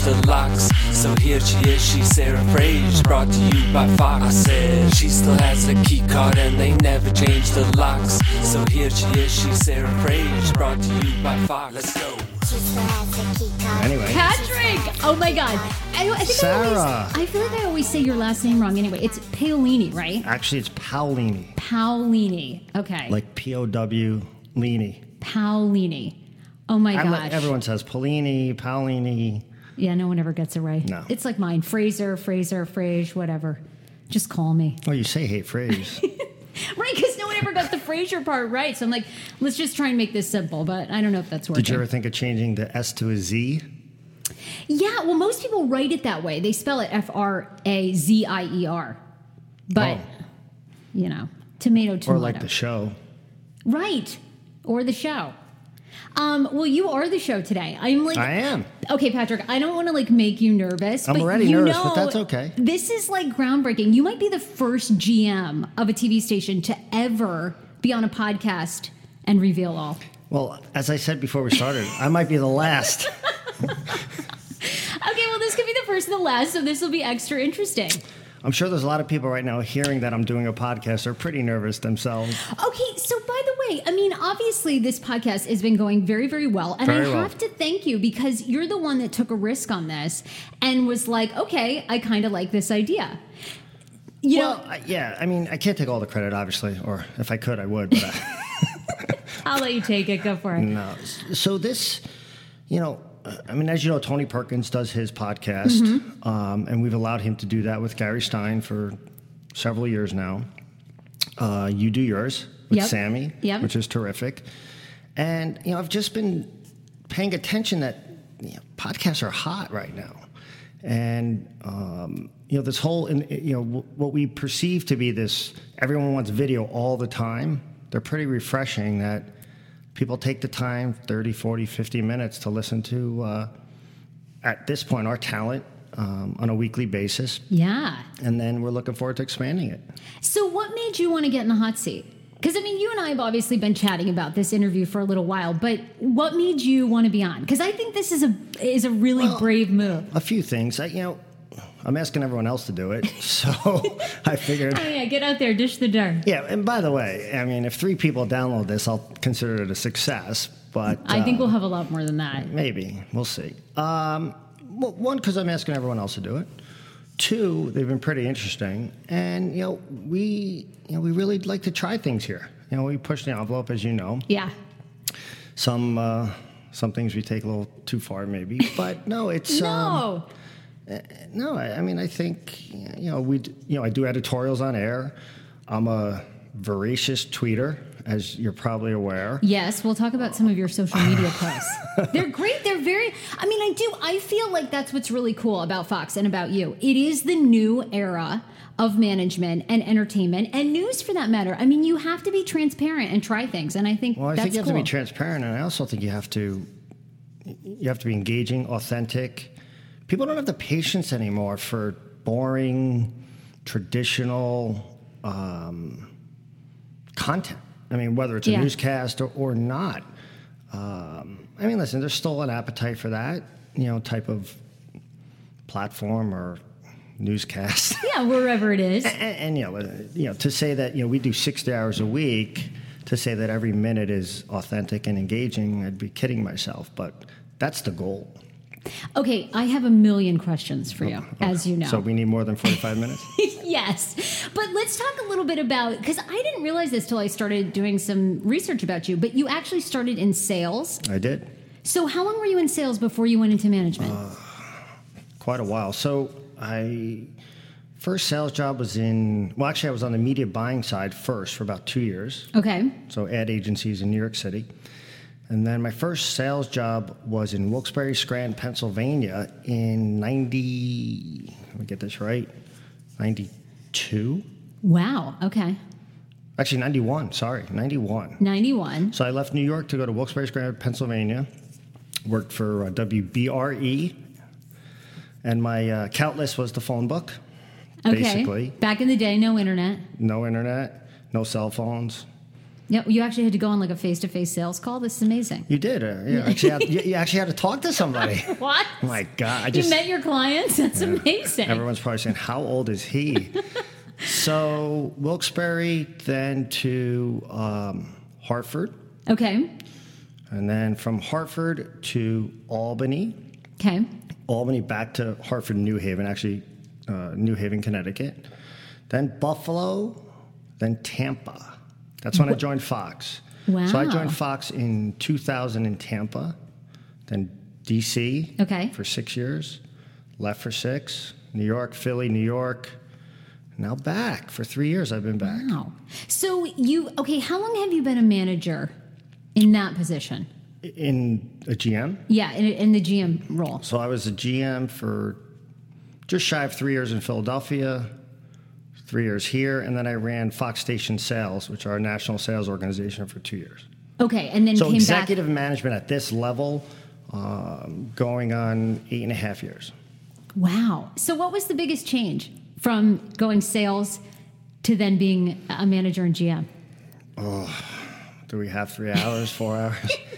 the locks. So here she is, she's Sarah Frage, brought to you by Fox. I said she still has a key card and they never changed the locks. So here she is, she's Sarah Frage, brought to you by Fox. Let's go. Anyway. Patrick! Oh my God. I think Sarah. I feel like I always say your last name wrong anyway. It's Paolini, right? Actually, it's Paolini. Paolini. Okay. Like P-O-W-Lini. Paolini. Oh my gosh. Everyone says Paolini, Paolini. Yeah, no one ever gets it right. No. It's like mine. Frage, whatever. Just call me. Oh, you say hate phrase. Right, because no one ever got the Fraser part right. So I'm like, let's just try and make this simple. But I don't know if that's working. Did you ever think of changing the S to a Z? Yeah, well, most people write it that way. They spell it Frazier. But, you know, tomato. Or like the show. Right. Or the show. Well, you are the show today. I am. Okay, Patrick, I don't want to make you nervous. I'm already nervous, but that's okay. This is groundbreaking. You might be the first GM of a TV station to ever be on a podcast and reveal all. Well, as I said before we started, I might be the last. Okay, well, this could be the first and the last, so this will be extra interesting. I'm sure there's a lot of people right now hearing that I'm doing a podcast are pretty nervous themselves. Okay, so by the way, obviously this podcast has been going very, very well. And I have to thank you because you're the one that took a risk on this and was like, okay, I kind of like this idea. Yeah, I can't take all the credit, obviously. Or if I could, I would. But I'll let you take it. Go for it. No. So this, as you know, Tony Perkins does his podcast, and we've allowed him to do that with Gary Stein for several years now. You do yours with Sammy, which is terrific. And, I've just been paying attention that podcasts are hot right now. And, this whole, what we perceive to be this, everyone wants video all the time. They're pretty refreshing that people take the time, 30, 40, 50 minutes to listen to, at this point, our talent on a weekly basis. Yeah. And then we're looking forward to expanding it. So what made you want to get in the hot seat? Because, you and I have obviously been chatting about this interview for a little while, but what made you want to be on? Because I think this is a really brave move. A few things. I'm asking everyone else to do it, so I figured... Oh, yeah, get out there, dish the dirt. Yeah, and by the way, if 3 people download this, I'll consider it a success, but... I think we'll have a lot more than that. Maybe. We'll see. One, because I'm asking everyone else to do it. 2, they've been pretty interesting, and, we really like to try things here. We push the envelope, as you know. Yeah. Some things we take a little too far, maybe, but no, it's... No! No, I think, I do editorials on air. I'm a voracious tweeter, as you're probably aware. Yes, we'll talk about some of your social media posts. They're great. They're very, I feel like that's what's really cool about Fox and about you. It is the new era of management and entertainment and news for that matter. You have to be transparent and try things, and I think you that's have cool. to be transparent, and I also think you have to be engaging, authentic. People don't have the patience anymore for boring, traditional content. Whether it's a newscast or not. Listen, there's still an appetite for that, type of platform or newscast. Yeah, wherever it is. And to say that, we do 60 hours a week, to say that every minute is authentic and engaging, I'd be kidding myself. But that's the goal. Okay, I have a million questions for you, as you know. So we need more than 45 minutes? Yes. But let's talk a little bit about, because I didn't realize this till I started doing some research about you, but you actually started in sales. I did. So how long were you in sales before you went into management? Quite a while. So first sales job was I was on the media buying side first for about 2 years. Okay. So ad agencies in New York City. And then my first sales job was in Wilkes-Barre, Scranton, Pennsylvania in 90, let me get this right, 92? Wow, okay. Actually, 91, sorry, 91. 91. So I left New York to go to Wilkes-Barre, Scranton, Pennsylvania, worked for WBRE, and my count list was the phone book, basically. Back in the day, no internet. No internet, no cell phones. Yeah, you actually had to go on like a face-to-face sales call. This is amazing. You did. You actually had to talk to somebody. What? Oh my God. You met your clients? That's amazing. Everyone's probably saying, how old is he? So Wilkes-Barre, then to Hartford. Okay. And then from Hartford to Albany. Okay. Albany back to Hartford, New Haven, actually New Haven, Connecticut. Then Buffalo, then Tampa. That's when I joined Fox. Wow. So I joined Fox in 2000 in Tampa, then DC for 6 years, left for 6, New York, Philly, New York, now back. For 3 years I've been back. Wow. So how long have you been a manager in that position? In a GM? Yeah, in the GM role. So I was a GM for just shy of 3 years in Philadelphia, 3 years here, and then I ran Fox Station Sales, which are a national sales organization, for 2 years. Okay, and then so came executive back. management at this level, going on 8.5 years. Wow. So what was the biggest change from going sales to then being a manager and GM? Do we have 3 hours, 4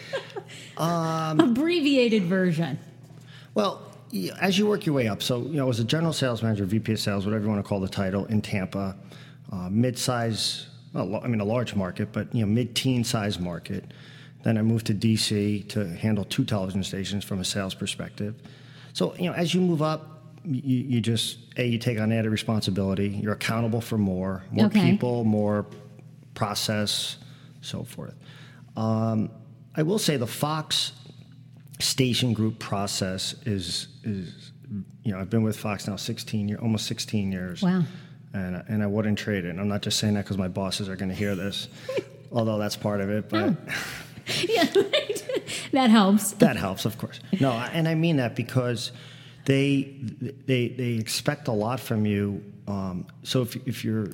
hours? Abbreviated version. Well, as you work your way up, so as a general sales manager, VP of sales, whatever you want to call the title, in Tampa, mid-size, a large market, but mid-teen size market. Then I moved to DC to handle 2 television stations from a sales perspective. So as you move up, you just you take on added responsibility. You're accountable for more people, more process, so forth. I will say the Fox station group process is I've been with Fox now almost 16 years. Wow. And I wouldn't trade it. And I'm not just saying that because my bosses are going to hear this, although that's part of it. But yeah, right. That helps. That helps, of course. No, and I mean that because they expect a lot from you. So if you're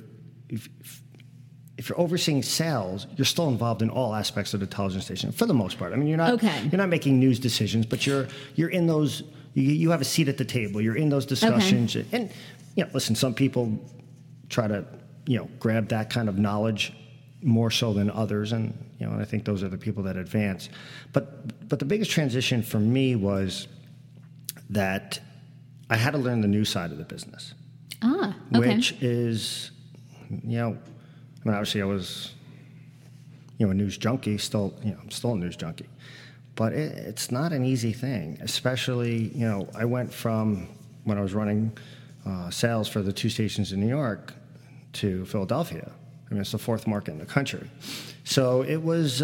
overseeing sales, you're still involved in all aspects of the television station for the most part. I mean, you're not making news decisions, but you're in those. You have a seat at the table. You're in those discussions, and listen. Some people try to grab that kind of knowledge more so than others, and and I think those are the people that advance. But the biggest transition for me was that I had to learn the news side of the business, which is obviously I was, a news junkie. Still, I'm still a news junkie, but it's not an easy thing. Especially, I went from when I was running sales for the 2 stations in New York to Philadelphia. I mean, it's the 4th market in the country, so it was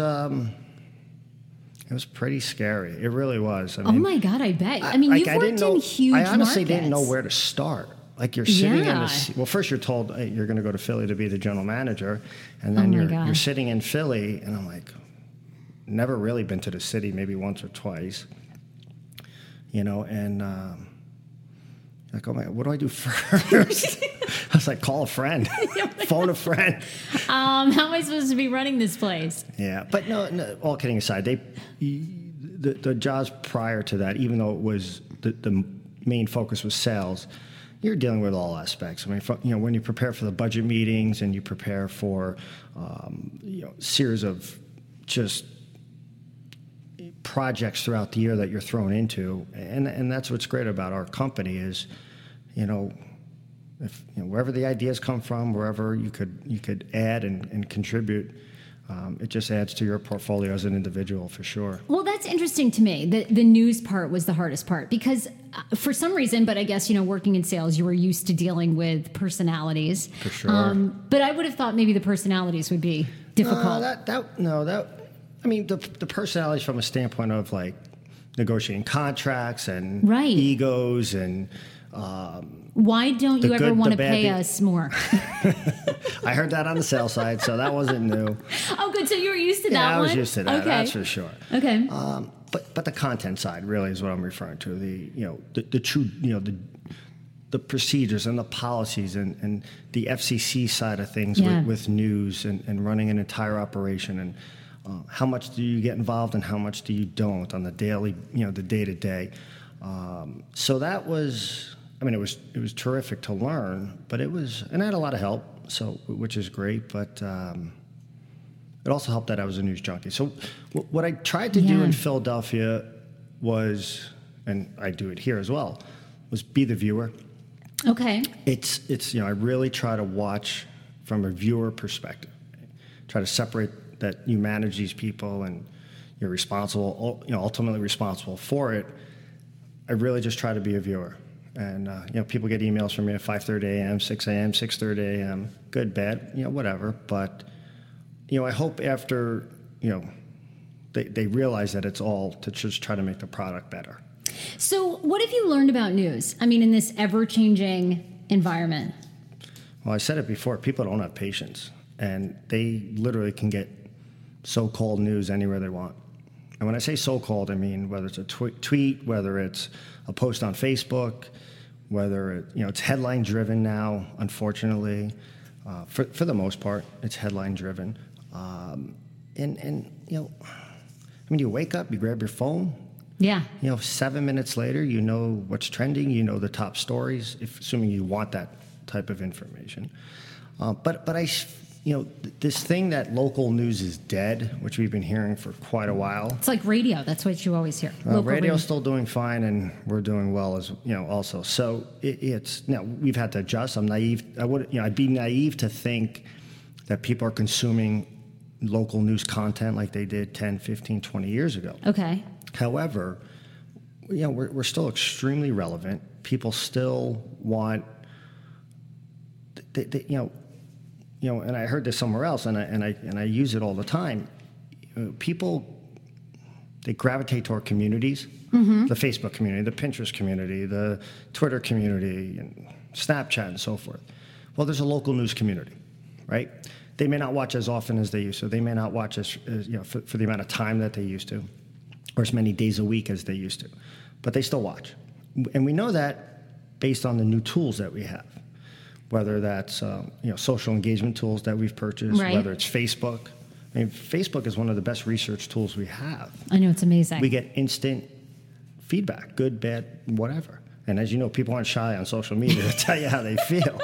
pretty scary. It really was. I mean, oh my God, I bet. I mean, you've worked in huge markets. I honestly markets. didn't know where to start. Like you're sitting in this. Well, first you're told hey, you're going to go to Philly to be the general manager, and then you're sitting in Philly, and I'm like, never really been to the city, maybe once or twice, and like, oh my God, what do I do first? I was like, call a friend, phone a friend. How am I supposed to be running this place? Yeah, but no. All kidding aside, the jobs prior to that, even though it was the main focus was sales. You're dealing with all aspects. I mean, when you prepare for the budget meetings and you prepare for, series of just projects throughout the year that you're thrown into, and that's what's great about our company is, if wherever the ideas come from, wherever you could add and contribute. It just adds to your portfolio as an individual, for sure. Well, that's interesting to me. The news part was the hardest part because for some reason, but I guess, working in sales, you were used to dealing with personalities. For sure. But I would have thought maybe the personalities would be difficult. The personalities from a standpoint of like negotiating contracts and egos and... why don't you ever want to pay us more? I heard that on the sales side, so that wasn't new. Oh, good. So you were used to that one? Yeah, I was used to that. Okay. That's for sure. Okay. But the content side really is what I'm referring to. The true, the procedures and the policies and the FCC side of things with news and running an entire operation and how much do you get involved and how much do you don't on the daily, the day-to-day. So that was... it was terrific to learn, but and I had a lot of help, which is great, but it it also helped that I was a news junkie. So what I tried to do in Philadelphia was, and I do it here as well, was be the viewer. Okay. It's I really try to watch from a viewer perspective. Try to separate that you manage these people and you're responsible, ultimately responsible for it. I really just try to be a viewer. And, people get emails from me at 5:30 a.m., 6 a.m., 6:30 a.m., good, bad, whatever. But, I hope after, they realize that it's all to just try to make the product better. So what have you learned about news? I mean, in this ever-changing environment? Well, I said it before, people don't have patience. And they literally can get so-called news anywhere they want. And when I say so-called, I mean whether it's a tweet, whether it's a post on Facebook, whether it's headline-driven now, unfortunately. For the most part, it's headline-driven. You wake up, you grab your phone. Yeah. 7 minutes later, you know what's trending, you know the top stories, assuming you want that type of information. But this thing that local news is dead, which we've been hearing for quite a while. It's like radio. That's what you always hear. Radio's still doing fine, and we're doing well as also. So it's now we've had to adjust. I'm naive. I'd be naive to think that people are consuming local news content like they did 10, 15, 20 years ago. Okay. However, we're still extremely relevant. People still want, and I heard this somewhere else, and I use it all the time. People, they gravitate toward communities, the Facebook community, the Pinterest community, the Twitter community, and Snapchat, and so forth. Well, there's a local news community, right? They may not watch as often as they used to. They may not watch as for the amount of time that they used to, or as many days a week as they used to, but they still watch. And we know that based on the new tools that we have, whether that's social engagement tools that we've purchased, right. Whether it's Facebook. I mean, Facebook is one of the best research tools we have. I know, it's amazing. We get instant feedback, good, bad, whatever. And as you know, people aren't shy on social media to tell you how they feel.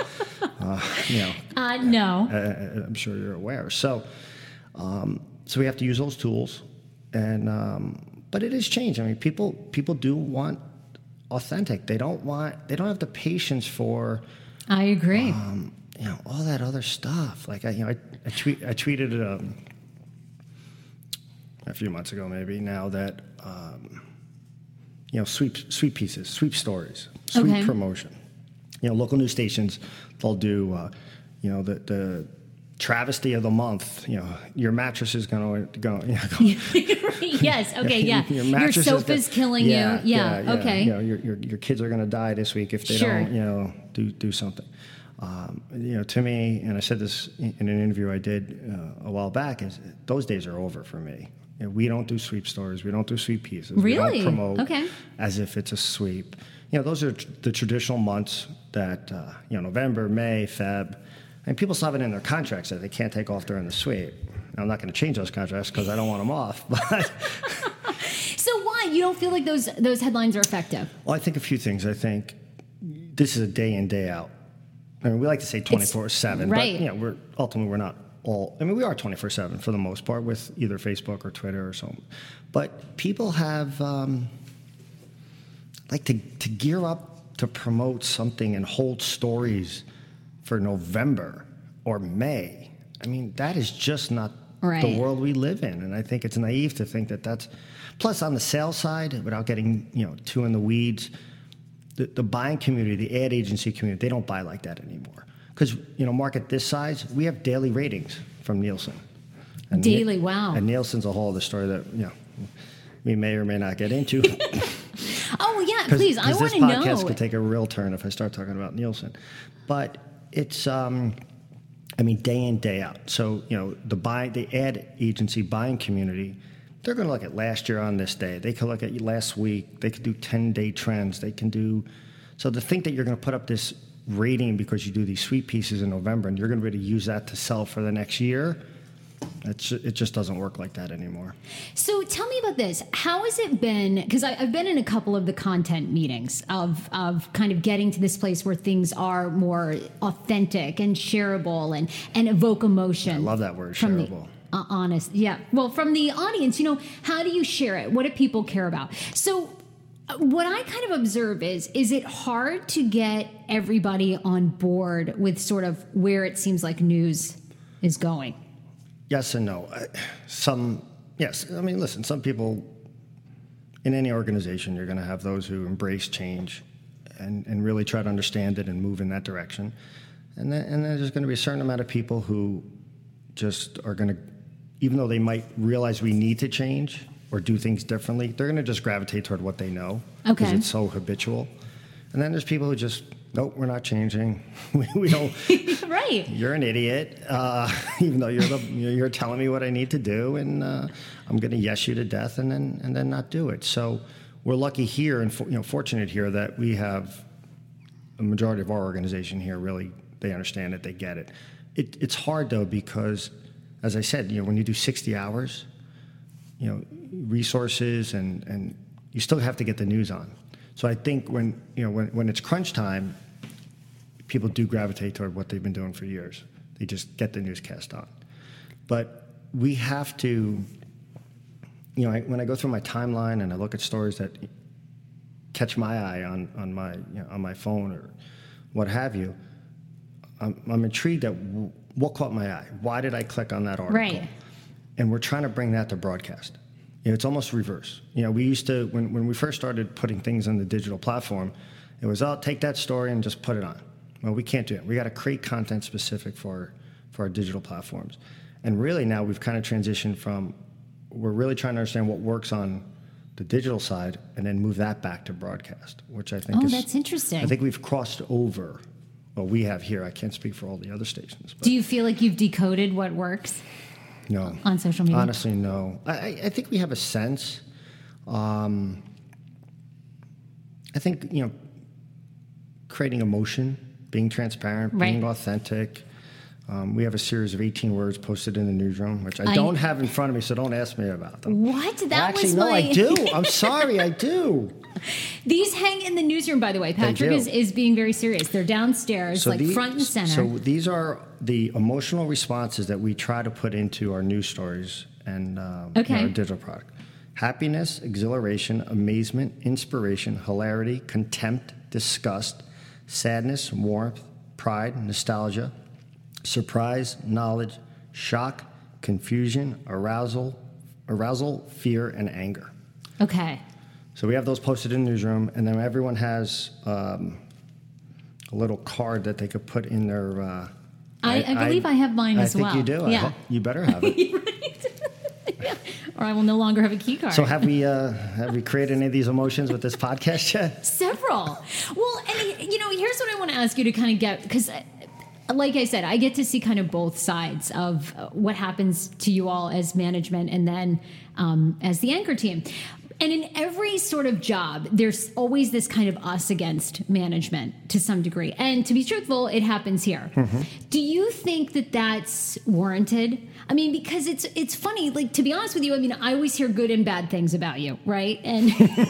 No. I'm sure you're aware. So we have to use those tools, but it has changed. I mean, people do want authentic. They don't have the patience for. I agree. All that other stuff. Like I tweeted a few months ago, maybe now that sweep pieces, sweep stories, sweep promotion. Local news stations, they'll do the travesty of the month. Your mattress is going to go. Yes. Okay. Yeah. Your sofa's killing you. Yeah. Okay. Your kids are going to die this week if they don't. Do something. To me, and I said this in an interview I did a while back, is those days are over for me. We don't do sweep stories. We don't do sweep pieces. Really? We don't promote as if it's a sweep. Those are the traditional months that November, May, Feb. And people still have it in their contracts that they can't take off during the sweep. Now, I'm not going to change those contracts because I don't want them off. But so why? You don't feel like those headlines are effective? Well, I think a few things. I think this is a day in, day out. I mean, we like to say 24/7, right. But we're not all. I mean, we are 24/7 for the most part with either Facebook or Twitter or something. But people have like to gear up to promote something and hold stories for November or May. I mean, that is just not the world we live in. And I think it's naive to think that that's... Plus, on the sales side, without getting too in the weeds, the buying community, the ad agency community, they don't buy like that anymore. Because, market this size, we have daily ratings from Nielsen. And daily, wow. And Nielsen's a whole other story that, we may or may not get into. Oh, yeah, please, I want to know. This podcast could take a real turn if I start talking about Nielsen. But it's, day in, day out. So, the ad agency buying community, they're going to look at last year on this day. They could look at last week. They could do 10-day trends. They can do... So to think that you're going to put up this rating because you do these sweep pieces in November and you're going to be able to use that to sell for the next year, It just doesn't work like that anymore. So tell me about this. How has it been? Because I've been in a couple of the content meetings of kind of getting to this place where things are more authentic and shareable and evoke emotion. I love that word, shareable. Honest. Yeah. Well, from the audience, how do you share it? What do people care about? So what I kind of observe is it hard to get everybody on board with sort of where it seems like news is going? Yes and no. Yes. I mean, listen, some people in any organization, you're going to have those who embrace change and really try to understand it and move in that direction. And then there's going to be a certain amount of people who just are going to, even though they might realize we need to change or do things differently, they're going to just gravitate toward what they know because it's so habitual. And then there's people who just, nope, we're not changing. we don't. Right. You're an idiot, even though you're telling me what I need to do, and I'm going to yes you to death, and then not do it. So we're lucky here and fortunate here that we have a majority of our organization here. Really, they understand it, they get it. It's hard though because, as I said, when you do 60 hours, resources and you still have to get the news on. So I think when it's crunch time, people do gravitate toward what they've been doing for years. They just get the newscast on. But we have to, when I go through my timeline and I look at stories that catch my eye on my phone or what have you, I'm intrigued at what caught my eye. Why did I click on that article? Right. And we're trying to bring that to broadcast. It's almost reverse. We used to, when we first started putting things on the digital platform, it was, take that story and just put it on. Well, we can't do it. We got to create content specific for our digital platforms. And really now we've kind of transitioned from, we're really trying to understand what works on the digital side and then move that back to broadcast, which I think that's interesting. I think we've crossed over. Well, we have here. I can't speak for all the other stations. But do you feel like you've decoded what works? No. On social media? Honestly, no. I think we have a sense. I think, creating emotion, being transparent, being authentic. We have a series of 18 words posted in the newsroom, which I don't have in front of me, so don't ask me about them. What? I do. I'm sorry, I do. These hang in the newsroom, by the way. Patrick is being very serious. They're downstairs, front and center. So these are the emotional responses that we try to put into our news stories and our digital product. Happiness, exhilaration, amazement, inspiration, hilarity, contempt, disgust, sadness, warmth, pride, nostalgia, surprise, knowledge, shock, confusion, arousal, fear, and anger. Okay. So we have those posted in the newsroom, and then everyone has a little card that they could put in their... I believe I have mine as well. I think you do. Yeah. You better have it. Yeah. Or I will no longer have a key card. So have we created any of these emotions with this podcast yet? Several. Well, and here's what I want to ask you to kind of get, because like I said, I get to see kind of both sides of what happens to you all as management and then as the anchor team. And in every sort of job, there's always this kind of us against management to some degree. And to be truthful, it happens here. Mm-hmm. Do you think that that's warranted? I mean, because it's funny, like, to be honest with you, I mean, I always hear good and bad things about you, right? And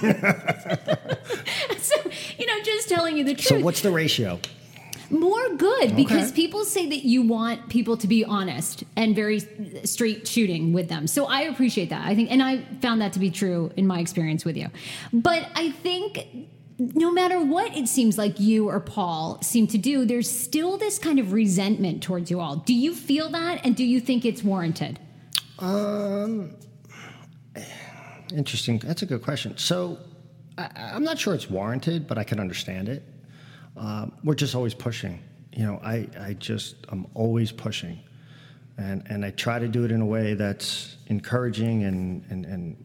so, just telling you the truth. So what's the ratio? More good, because people say that you want people to be honest and very straight shooting with them. So I appreciate that. I think, and I found that to be true in my experience with you. But I think no matter what it seems like you or Paul seem to do, there's still this kind of resentment towards you all. Do you feel that? And do you think it's warranted? Interesting. That's a good question. So I'm not sure it's warranted, but I can understand it. We're just always pushing. I'm always pushing. And I try to do it in a way that's encouraging and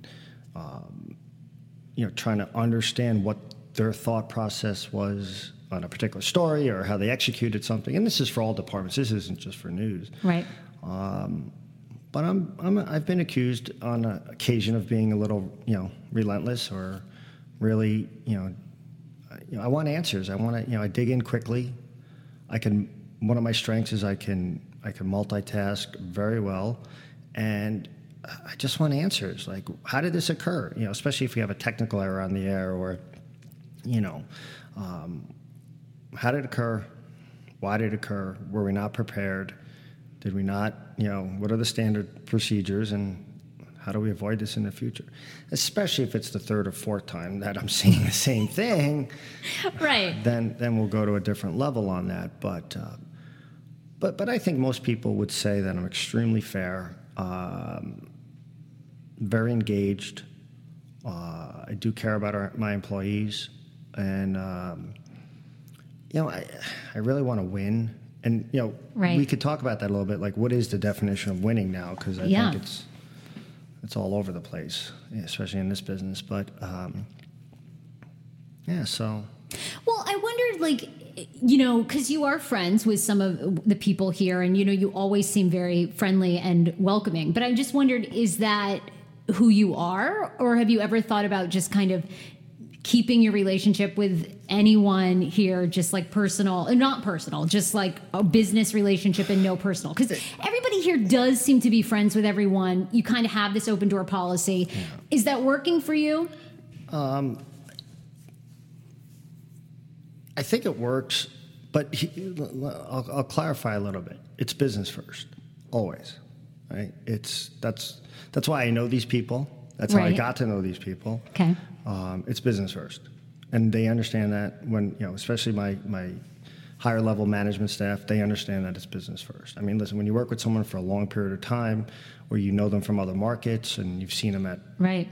trying to understand what their thought process was on a particular story or how they executed something. And this is for all departments. This isn't just for news. Right. But I've been accused on occasion of being a little, relentless or really, I want answers. I want to, I dig in quickly. One of my strengths is I can multitask very well, And I just want answers. Like, how did this occur? You know, especially if we have a technical error on the air, or, you know, how did it occur? Why did it occur? Were we not prepared? Did we not, you know, what are the standard procedures, and how do we avoid this in the future? Especially if it's the third or fourth time that I'm seeing the same thing. Right. Then we'll go to a different level on that. But I think most people would say that I'm extremely fair, very engaged. I do care about my employees, and you know, I really want to win. And you know, right. we could talk about that a little bit. Like, what is the definition of winning now? Because I think it's all over the place, especially in this business. But yeah, so. Well, I wondered, like, you know, because you are friends with some of the people here, and, you know, you always seem very friendly and welcoming. But I just wondered, is that who you are? Or have you ever thought about just kind of keeping your relationship with anyone here just like personal, not personal, just like a business relationship and no personal? Because everybody here does seem to be friends with everyone. You kind of have this open door policy. Yeah. Is that working for you? I think it works, but I'll clarify a little bit. It's business first, always, right? That's why I know these people. That's how I got to know these people. Okay. It's business first, and they understand that. When, you know, especially my higher level management staff, they understand that it's business first. I mean, listen, when you work with someone for a long period of time, or you know them from other markets, and you've seen them at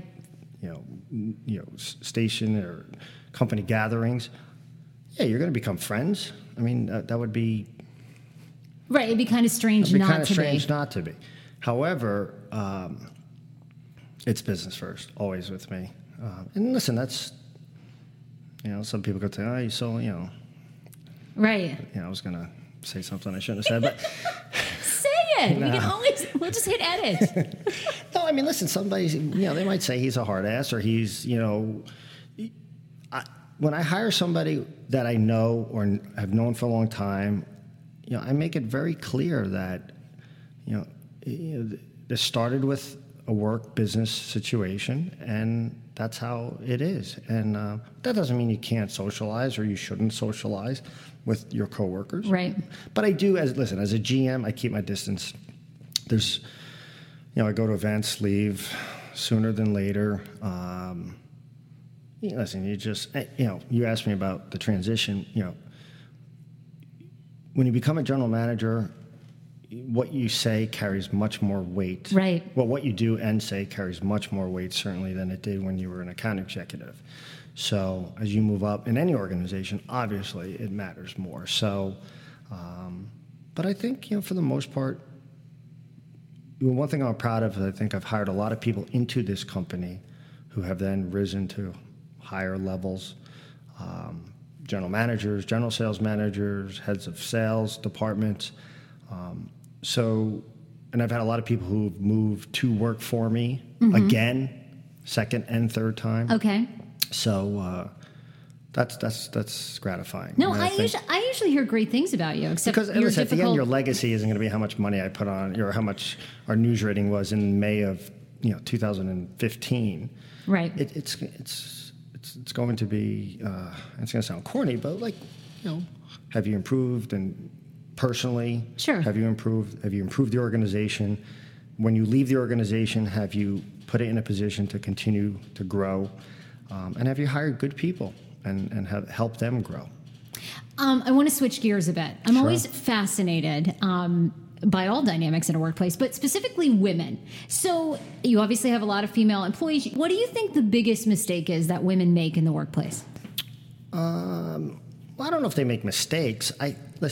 station or company gatherings, yeah, you're going to become friends. I mean, that would be right. It'd be kind of strange not to be. However, it's business first, always with me. And listen, that's, you know, some people could say, oh, you so, you know. Right. You know, I was going to say something I shouldn't have said, but. Say it. No. We'll just hit edit. No, I mean, listen, somebody, you know, they might say he's a hard ass, or he's, you know, when I hire somebody that I know or have known for a long time, you know, I make it very clear that, you know, this started with a work business situation, and that's how it is. And that doesn't mean you can't socialize or you shouldn't socialize with your coworkers. Right. But I do, as a GM, I keep my distance. There's, you know, I go to events, leave sooner than later. Listen, you asked me about the transition. You know, when you become a general manager, what you say carries much more weight. Right. Well, what you do and say carries much more weight, certainly, than it did when you were an account executive. So as you move up in any organization, obviously it matters more. So, but I think, you know, for the most part, one thing I'm proud of is I think I've hired a lot of people into this company who have then risen to higher levels. General managers, general sales managers, heads of sales departments. And I've had a lot of people who've moved to work for me again, second and third time. Okay. So that's gratifying. No, I usually hear great things about you, except because you're at the end, your legacy isn't going to be how much money I put on, or how much our news rating was in May of 2015. Right. It's going to be. It's going to sound corny, but have you improved and personally? Sure. Have you improved the organization? When you leave the organization, have you put it in a position to continue to grow? And have you hired good people and have helped them grow? I want to switch gears a bit. I'm Sure. always fascinated by all dynamics in a workplace, but specifically women. So you obviously have a lot of female employees. What do you think the biggest mistake is that women make in the workplace? Well, I don't know if they make mistakes. And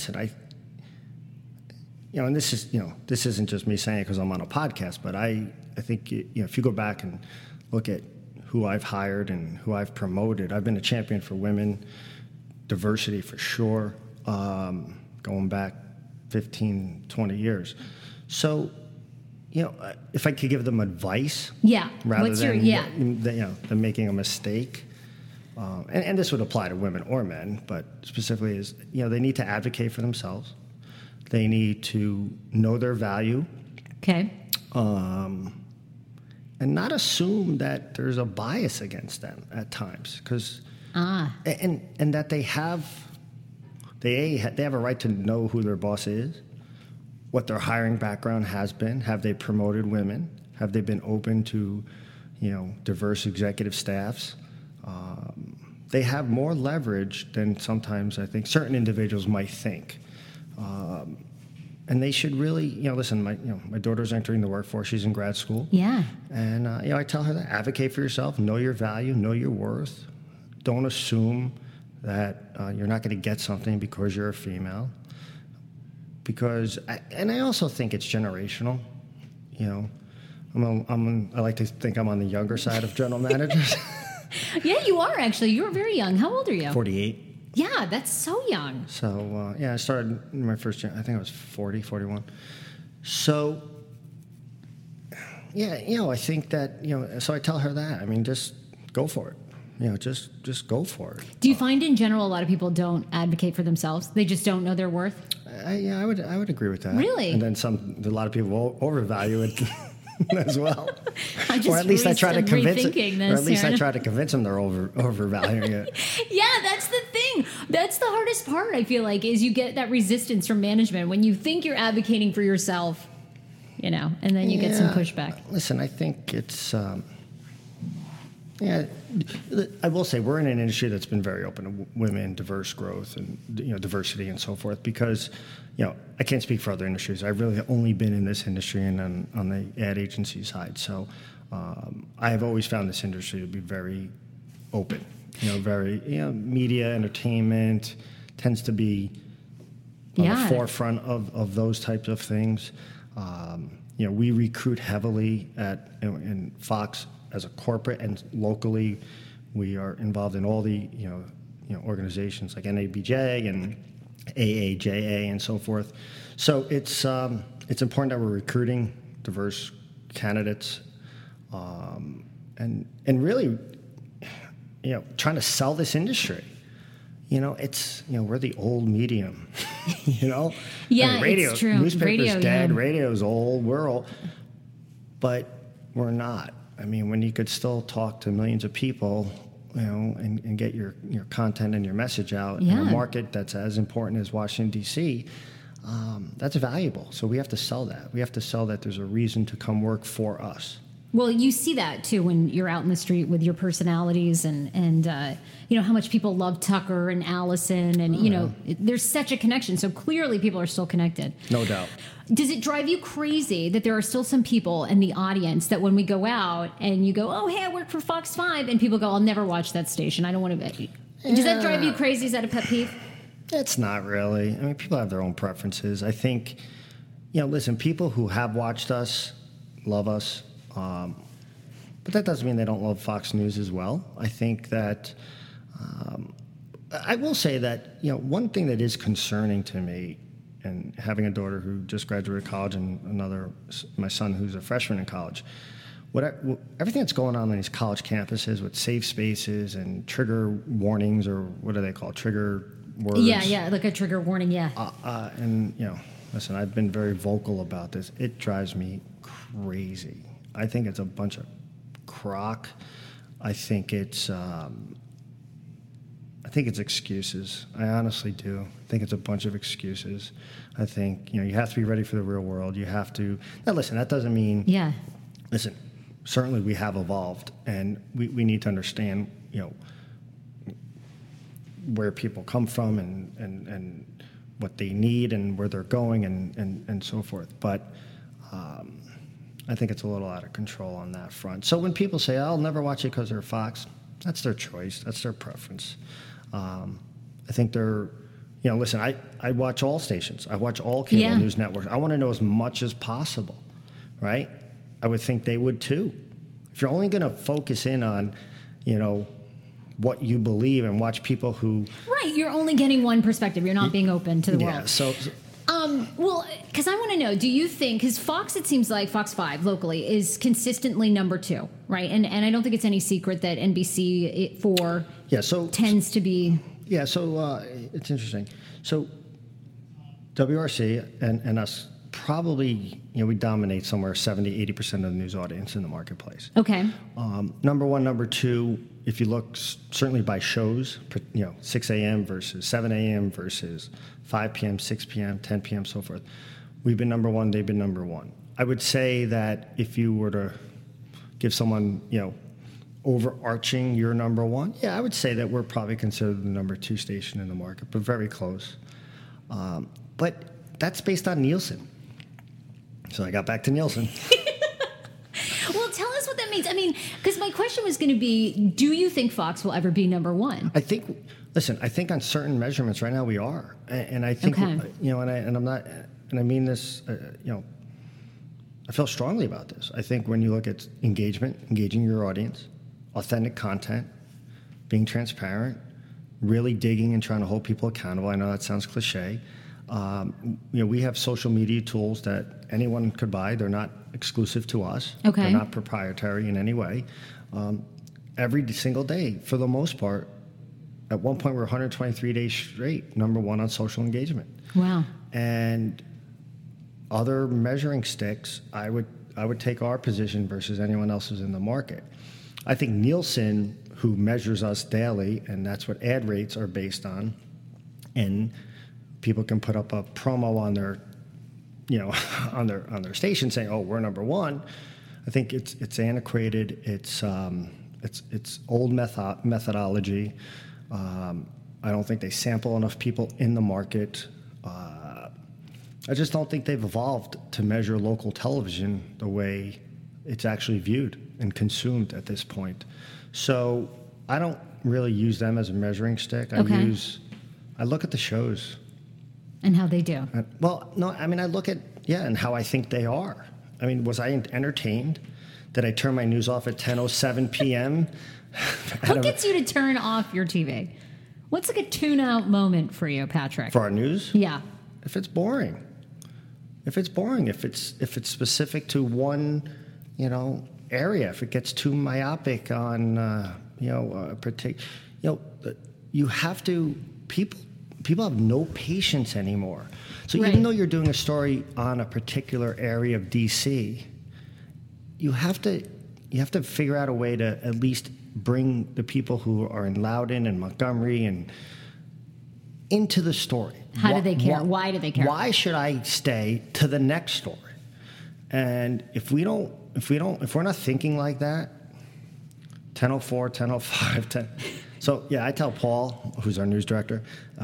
this isn't just me saying it because I'm on a podcast, but I think, if you go back and look at who I've hired and who I've promoted, I've been a champion for women, diversity for sure, going back 15, 20 years. So, if I could give them advice, rather than making a mistake, and this would apply to women or men, but specifically is, they need to advocate for themselves. They need to know their value. Okay. and not assume that there's a bias against them at times, because and that they have a right to know who their boss is, what their hiring background has been, have they promoted women, have they been open to, diverse executive staffs. They have more leverage than sometimes I think certain individuals might think. And they should really, listen, my daughter's entering the workforce. She's in grad school. Yeah. And, I tell her that advocate for yourself, know your value, know your worth. Don't assume that you're not going to get something because you're a female. I also think it's generational. I like to think I'm on the younger side of general managers. Yeah, you are actually. You're very young. How old are you? 48. Yeah, that's so young. So, I started in my first year, I think I was 40, 41. So, I think that, so I tell her that. I mean, just go for it. Just go for it. Do you find in general a lot of people don't advocate for themselves? They just don't know their worth? I would agree with that. Really? And then a lot of people overvalue it. As well, or at least I try to convince I try to convince them they're overvaluing it. Yeah, that's the thing. That's the hardest part. I feel like is you get that resistance from management when you think you're advocating for yourself, and then you get some pushback. Listen, I think it's. I will say we're in an industry that's been very open to women, diverse growth, and diversity and so forth. Because I can't speak for other industries. I've really only been in this industry and on the ad agency side. So I have always found this industry to be very open. Very media, entertainment tends to be on the forefront of those types of things. We recruit heavily in Fox. As a corporate and locally, we are involved in all the organizations like NABJ and AAJA and so forth. So it's important that we're recruiting diverse candidates, and really trying to sell this industry. We're the old medium. Yeah, radio, it's true. Newspapers dead. Radio's old. We're old, but we're not. I mean, when you could still talk to millions of people, and get your content and your message out in a market that's as important as Washington, D.C., that's valuable. So we have to sell that. We have to sell that there's a reason to come work for us. Well, you see that, too, when you're out in the street with your personalities and how much people love Tucker and Allison. And, there's such a connection. So clearly people are still connected. No doubt. Does it drive you crazy that there are still some people in the audience that when we go out and you go, oh, hey, I work for Fox 5, and people go, I'll never watch that station. I don't want to. Does that drive you crazy? Is that a pet peeve? It's not really. I mean, people have their own preferences. I think, listen, people who have watched us love us. But that doesn't mean they don't love Fox News as well. I think that I will say that, one thing that is concerning to me, and having a daughter who just graduated college and my son who's a freshman in college, everything that's going on these college campuses with safe spaces and trigger warnings, or what do they call trigger words? Yeah, like a trigger warning, yeah. And, listen, I've been very vocal about this. It drives me crazy. I think it's a bunch of crock. I think it's excuses. I honestly do. I think it's a bunch of excuses. I think, you have to be ready for the real world. You have to. Now, listen, that doesn't mean. Yeah. Listen, certainly we have evolved, and we need to understand, where people come from and what they need and where they're going and so forth. But I think it's a little out of control on that front. So when people say, I'll never watch it because they're Fox, that's their choice. That's their preference. I think they're, listen, I watch all stations. I watch all cable news networks. I want to know as much as possible, right? I would think they would too. If you're only going to focus in on, what you believe and watch people who... Right, you're only getting one perspective. You're not being open to the world. Yeah, so well, because I want to know, do you think, because Fox, it seems like Fox 5 locally is consistently number 2, right? And I don't think it's any secret that NBC 4 tends to be... Yeah, so it's interesting. So WRC and us probably, we dominate somewhere 70-80% of the news audience in the marketplace. Okay. Number one, number two, if you look certainly by shows, 6 a.m. versus 7 a.m. versus 5 p.m., 6 p.m., 10 p.m., so forth. We've been number one, they've been number one. I would say that if you were to give someone, overarching your number one, I would say that we're probably considered the number two station in the market, but very close. But that's based on Nielsen. So I got back to Nielsen. Well, tell us what that means. I mean, because my question was going to be, do you think Fox will ever be number one? I think on certain measurements right now we are. And I think, Okay. I mean this, I feel strongly about this. I think when you look at engaging your audience, authentic content, being transparent, really digging and trying to hold people accountable. I know that sounds cliche. We have social media tools that anyone could buy. They're not exclusive to us. Okay. They're not proprietary in any way. Every single day, for the most part, at one point we're 123 days straight, number one on social engagement. Wow. And other measuring sticks, I would take our position versus anyone else's in the market. I think Nielsen, who measures us daily, and that's what ad rates are based on, and people can put up a promo on their, on their station saying, "Oh, we're number one." I think it's antiquated. It's old methodology. I don't think they sample enough people in the market. I just don't think they've evolved to measure local television the way it's actually viewed and consumed at this point. So I don't really use them as a measuring stick. Okay. I look at the shows. And how they do. I look at, and how I think they are. I mean, was I entertained? Did I turn my news off at 10:07 p.m.? What gets you to turn off your TV? What's like a tune-out moment for you, Patrick? For our news? Yeah. If it's boring. If it's specific to one, area, if it gets too myopic on, a particular, you have to, people have no patience anymore. So Right. even though you're doing a story on a particular area of DC, you have to figure out a way to at least bring the people who are in Loudoun and Montgomery and into the story. How do they care? Why do they care? Why should I stay to the next story? And if we're not thinking like that, 10:04, 10:05, 10. So I tell Paul, who's our news director,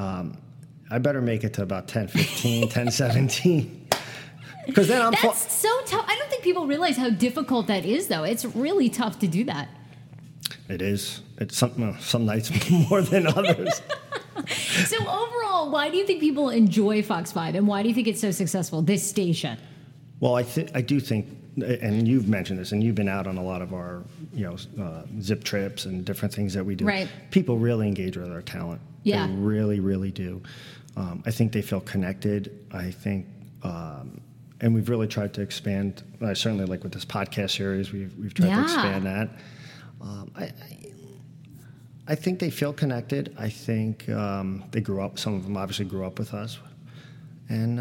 I better make it to about 10:15, 10:17. Because then That's so tough. I don't think people realize how difficult that is, though. It's really tough to do that. It is. It's some nights more than others. So overall, why do you think people enjoy Fox 5, and why do you think it's so successful, this station? Well, I do think, and you've mentioned this, and you've been out on a lot of our, zip trips and different things that we do. Right. People really engage with our talent. Yeah. They really, really do. I think they feel connected. I think, and we've really tried to expand. I certainly like with this podcast series, we've tried to expand that. I think they feel connected. I think they grew up. Some of them obviously grew up with us, and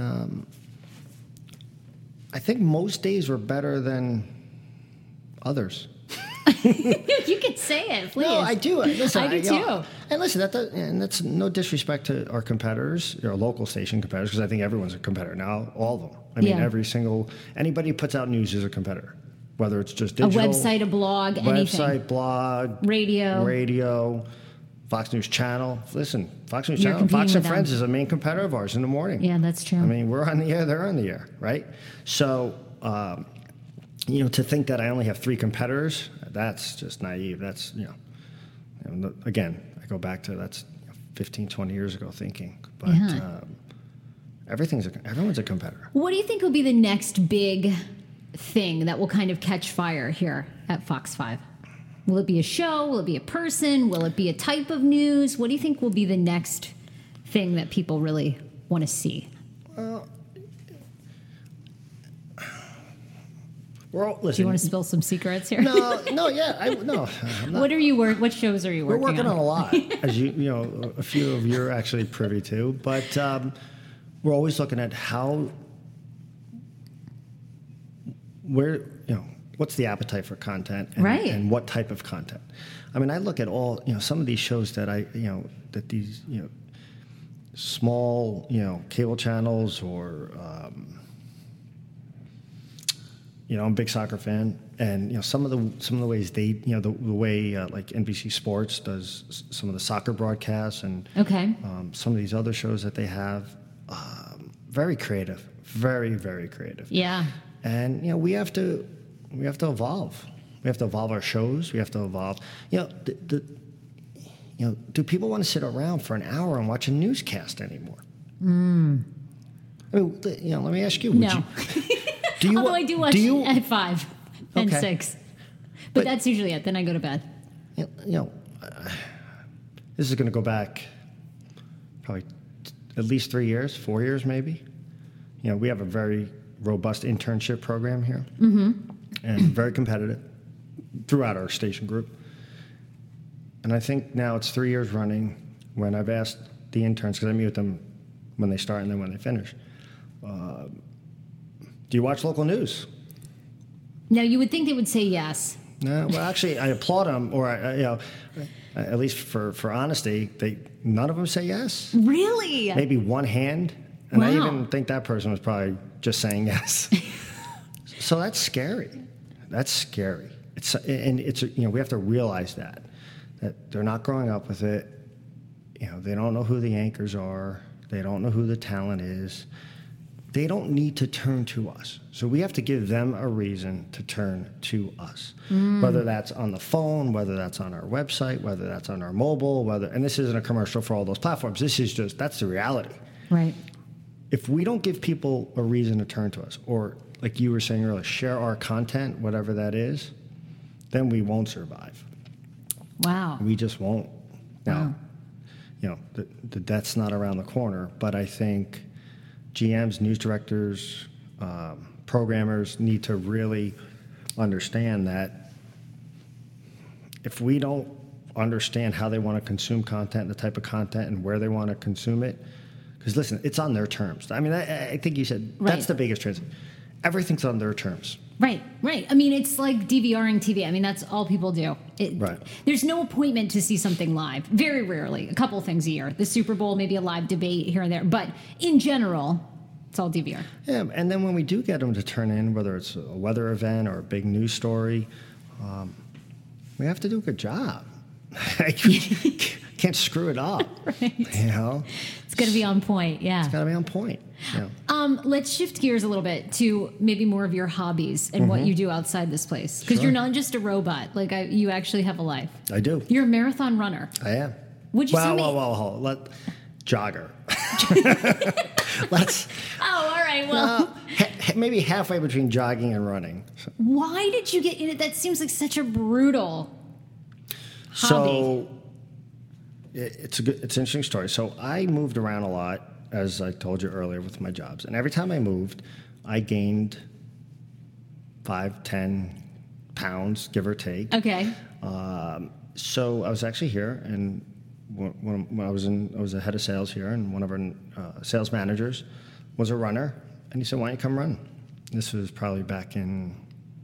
I think most days were better than others. You can say it, please. No, I do. Listen, I do too. And listen, that's no disrespect to our competitors, our local station competitors, because I think everyone's a competitor now. All of them. I mean, anybody who puts out news is a competitor. Whether it's just digital, a website, a blog, anything. Blog, radio, Fox News Channel. Listen, Fox News You're Channel, Fox and with Friends them. is a main competitor of ours in the morning. Yeah, that's true. I mean, we're on the air, they're on the air, right? So, to think that I only have 3 competitors, that's just naive. That's, again, I go back to that's 15, 20 years ago thinking. But everyone's a competitor. What do you think will be the next big thing that will kind of catch fire here at Fox 5? Will it be a show? Will it be a person? Will it be a type of news? What do you think will be the next thing that people really want to see? Listen, Do you want to spill some secrets here? No. What shows are you We're working working on a lot, as a few of you are actually privy to. But we're always looking at how where, what's the appetite for content Right. and what type of content? I mean, I look at all, some of these shows that that these, small, cable channels or, I'm a big soccer fan, and some of the ways they, the way like NBC Sports does some of the soccer broadcasts, and Okay. some of these other shows that they have, very creative, very, very creative. Yeah. And we have to evolve. We have to evolve our shows. We have to evolve. Do people want to sit around for an hour and watch a newscast anymore? I mean, let me ask you. No. Although I do watch you, at 5 and Okay. 6. But But- that's usually it. Then I go to bed. This is going to go back probably at least 3 years, 4 years maybe. We have a very robust internship program here, and very competitive throughout our station group. And I think now it's 3 years running when I've asked the interns, because I meet with them when they start and then when they finish, do you watch local news? Now, you would think they would say yes. No, well, actually, I applaud them, or at least for honesty, none of them say yes. Really? Maybe one hand, and I Wow. even think that person was probably just saying yes. So that's scary. That's scary. We have to realize that they're not growing up with it. They don't know who the anchors are. They don't know who the talent is. They don't need to turn to us. So we have to give them a reason to turn to us, whether that's on the phone, whether that's on our website, whether that's on our mobile, and this isn't a commercial for all those platforms. This is that's the reality. Right. If we don't give people a reason to turn to us, or like you were saying earlier, share our content, whatever that is, then we won't survive. Wow. We just won't. Now, Wow. the death's not around the corner, but I think GMs, news directors, programmers need to really understand that if we don't understand how they want to consume content, the type of content, and where they want to consume it, because listen, it's on their terms. I mean, I think you said Right. that's the biggest transition. Everything's on their terms. Right. I mean, it's like DVRing TV. I mean, that's all people do. Right. There's no appointment to see something live. Very rarely. A couple things a year. The Super Bowl, maybe a live debate here and there. But in general, it's all DVR. Yeah, and then when we do get them to turn in, whether it's a weather event or a big news story, we have to do a good job. Can't screw it up. Right. It's got to be on point. Yeah. It's got to be on point. Let's shift gears a little bit to maybe more of your hobbies and what you do outside this place. Because Sure. you're not just a robot. Like, you actually have a life. I do. You're a marathon runner. I am. Would you tell me? Jogger. Let's Oh, all right. Well, maybe halfway between jogging and running. why did you get in it? That seems like such a brutal hobby. So it's an interesting story. So I moved around a lot, as I told you earlier, with my jobs, and every time I moved, I gained 5-10 pounds, give or take. Okay. So I was actually here, and when I was a head of sales here, and one of our sales managers was a runner, and he said, "Why don't you come run?" This was probably back in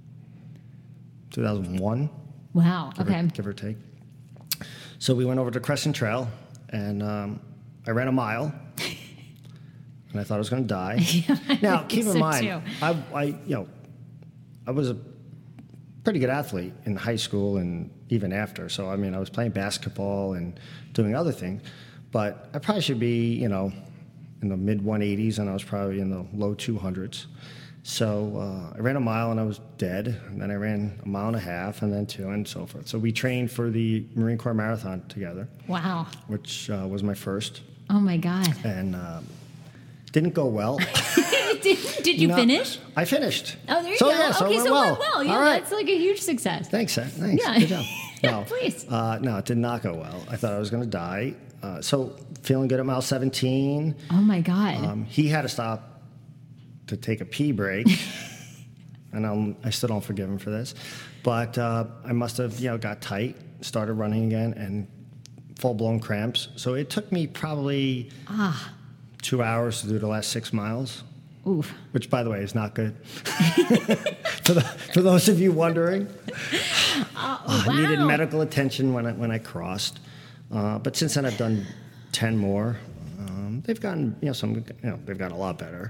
2001. Wow. Okay. Give or take. So we went over to Crescent Trail, and I ran a mile, and I thought I was going to die. Now, keep in so mind, too. I was a pretty good athlete in high school and even after. So, I mean, I was playing basketball and doing other things, but I probably should be, in the mid 180s, and I was probably in the low 200s. So I ran a mile and I was dead, and then I ran a mile and a half, and then 2, and so forth. So we trained for the Marine Corps Marathon together, Wow. which was my first, Oh my God. and didn't go well. Did you No, finish? I finished. Oh, there you so, go. Yeah, so Okay, it went so it well. went well. Yeah, All right. that's like a huge success. Thanks, Seth. Thanks. Yeah. Good job. No, Please. no, it did not go well. I thought I was going to die. So feeling good at mile 17. Oh my God. He had to stop to take a pee break. And I still don't forgive him for this. But I must have, got tight, started running again, and full-blown cramps. So it took me probably 2 hours to do the last 6 miles. Oof. which, by the way, is not good. For those of you wondering, I needed medical attention when I crossed. But since then, I've done 10 more. They've gotten, they've gotten a lot better.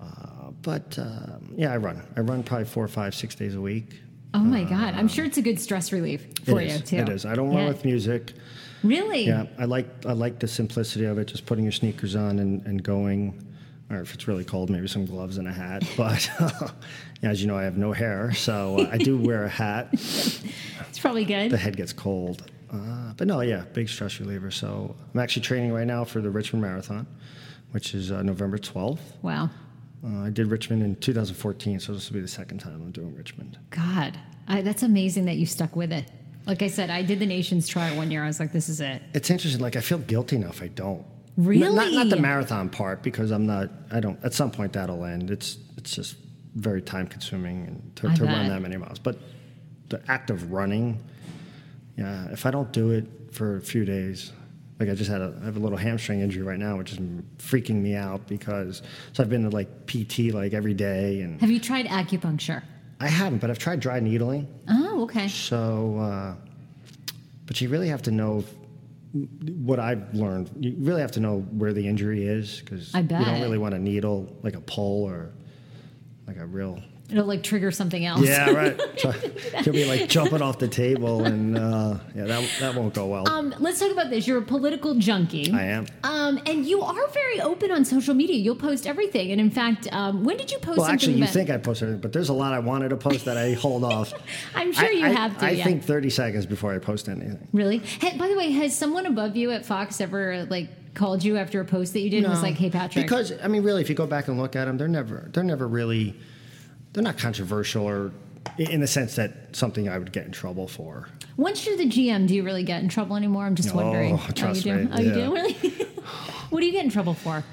I run. I run probably 4, 5, 6 days a week. Oh my God! I'm sure it's a good stress relief for you too. It is. I don't run with music. Really? Yeah, I like the simplicity of it. Just putting your sneakers on and going. Or if it's really cold, maybe some gloves and a hat. But as you know, I have no hair, so I do wear a hat. It's probably good. The head gets cold. But no, big stress reliever. So I'm actually training right now for the Richmond Marathon, which is November 12th. Wow. I did Richmond in 2014, so this will be the second time I'm doing Richmond. God, that's amazing that you stuck with it. Like I said, I did the Nations Trial one year. I was like, this is it. It's interesting. Like, I feel guilty now if I don't. Really? Not the marathon part, because I don't. At some point, that'll end. It's just very time consuming and to run that many miles. But the act of running, if I don't do it for a few days. Like I have a little hamstring injury right now, which is freaking me out so I've been to like PT like every day. And have you tried acupuncture? I haven't, but I've tried dry needling. Oh, okay. So, but you really have to know what I've learned. You really have to know where the injury is, because you don't really want a needle like a pole or like a real. It'll like trigger something else. Yeah, right. You'll be like jumping off the table, and that won't go well. Let's talk about this. You're a political junkie. I am. And you are very open on social media. You'll post everything. And in fact, when did you post something? Well, actually, you think I posted it, but there's a lot I wanted to post that I hold off. I'm sure you have to. I think 30 seconds before I post anything. Really? Hey, by the way, has someone above you at Fox ever called you after a post that you did and was like, "Hey, Patrick"? Because I mean, really, if you go back and look at them, they're never really. They're not controversial, or in the sense that something I would get in trouble for. Once you're the GM, do you really get in trouble anymore? I'm just wondering. Trust me. Oh, you do? Really? What do you get in trouble for?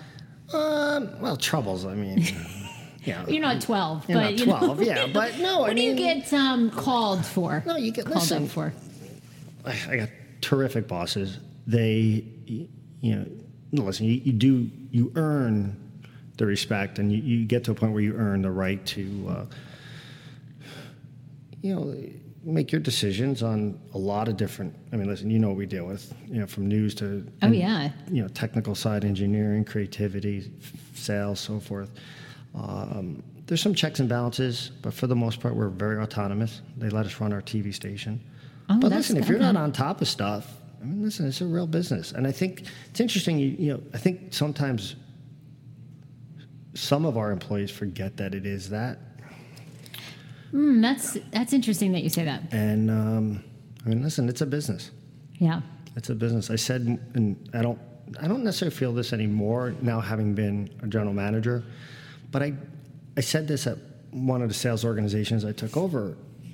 Well, troubles. I mean, You're not 12. You're not 12, but no. What do you get called for? No, you get called up for. I got terrific bosses. They, listen. You earn the respect, and you get to a point where you earn the right to, make your decisions on a lot of different. I mean, listen, you know what we deal with, from news to technical side, engineering, creativity, sales, so forth. There's some checks and balances, but for the most part, we're very autonomous. They let us run our TV station. Oh, but listen, if you're not on top of stuff, I mean, listen, it's a real business, and I think it's interesting. I think sometimes some of our employees forget that it is that. That's interesting that you say that. And I mean, listen, it's a business. Yeah, it's a business. I said, and I don't necessarily feel this anymore now, having been a general manager, but I said this at one of the sales organizations I took over.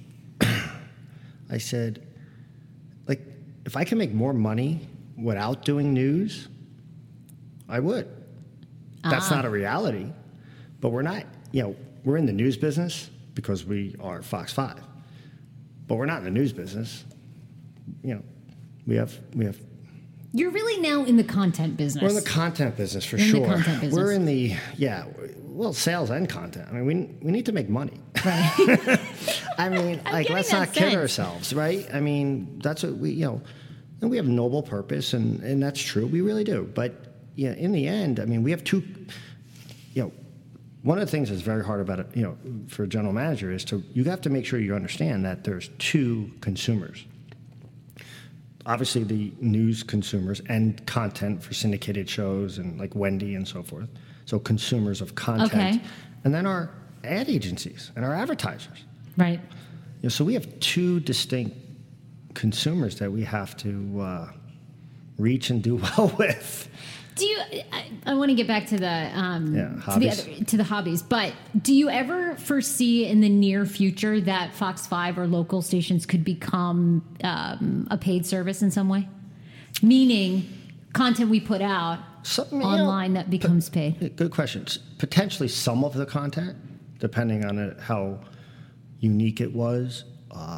I said, like, if I can make more money without doing news, I would. That's not a reality, but we're not, we're in the news business because we are Fox 5, but we're not in the news business. We have. You're really now in the content business. We're in the content business for You're sure. In the content business. We're in the, sales and content. I mean, we need to make money. Right. I mean, let's not kid ourselves, right? I mean, that's what we, and we have noble purpose, and that's true. We really do. But in the end, I mean, we have two, one of the things that's very hard about it, for a general manager is you have to make sure you understand that there's two consumers. Obviously, the news consumers and content for syndicated shows and like Wendy and so forth. So consumers of content. Okay. And then our ad agencies and our advertisers. Right. So we have two distinct consumers that we have to reach and do well with. Do you? I want to get back to the hobbies. to the hobbies, but do you ever foresee in the near future that Fox 5 or local stations could become a paid service in some way? Meaning, content we put out online that becomes paid. Good question. Potentially some of the content, depending on how unique it was.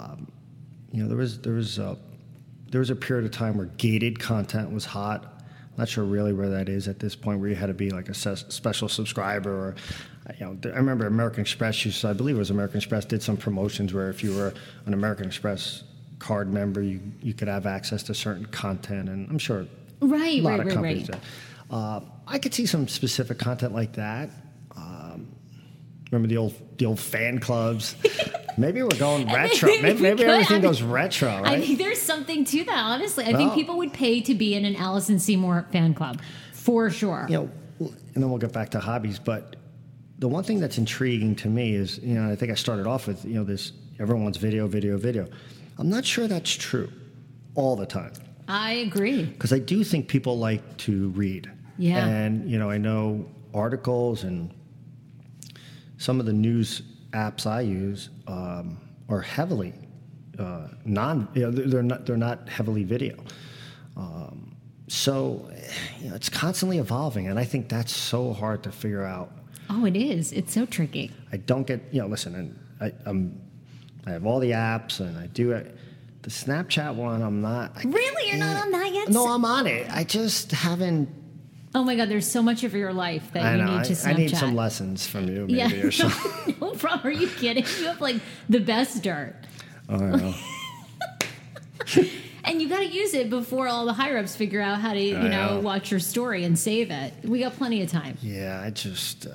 There was a period of time where gated content was hot. Not sure really where that is at this point, where you had to be like a special subscriber, or I remember American Express I believe it was American Express, did some promotions where if you were an American Express card member, you could have access to certain content, and I'm sure a lot of companies do. I could see some specific content like that. Remember the old fan clubs? Maybe we're going retro. Maybe everything goes retro, right? I think there's something to that, honestly. I think people would pay to be in an Allison Seymour fan club, for sure. And then we'll get back to hobbies. But the one thing that's intriguing to me is, I think I started off with, this everyone's video. I'm not sure that's true all the time. I agree. Because I do think people like to read. Yeah. And, I know articles and some of the news apps I use are heavily they're not heavily video. So it's constantly evolving, and I think that's so hard to figure out. Oh, it is. It's so tricky. I don't get listen, and I have all the apps, and I do it. The Snapchat one, I'm not. Really, you're not on that yet? No, I'm on it. I just haven't. Oh my God, there's so much of your life that you need to Snapchat. I need some lessons from you, maybe, or something. No problem. Are you kidding? You have like the best dirt. Oh, I know. And you got to use it before all the higher ups figure out how to, watch your story and save it. We got plenty of time. Yeah, I just.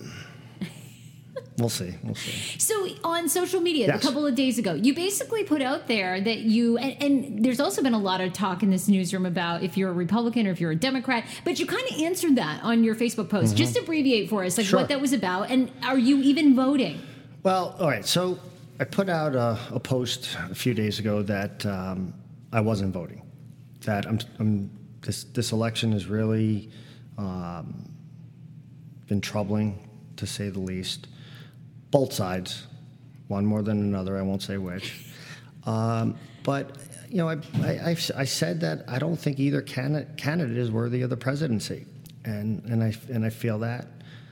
We'll see. So on social media, yes. A couple of days ago, you basically put out there that you, and there's also been a lot of talk in this newsroom about if you're a Republican or if you're a Democrat, but you kind of answered that on your Facebook post. Mm-hmm. Just abbreviate for us, Sure. what that was about, and are you even voting? Well, all right. So I put out a post a few days ago that I wasn't voting. That this election has really been troubling, to say the least. Both sides, one more than another. I won't say which. But I said that I don't think either candidate is worthy of the presidency, and I feel that.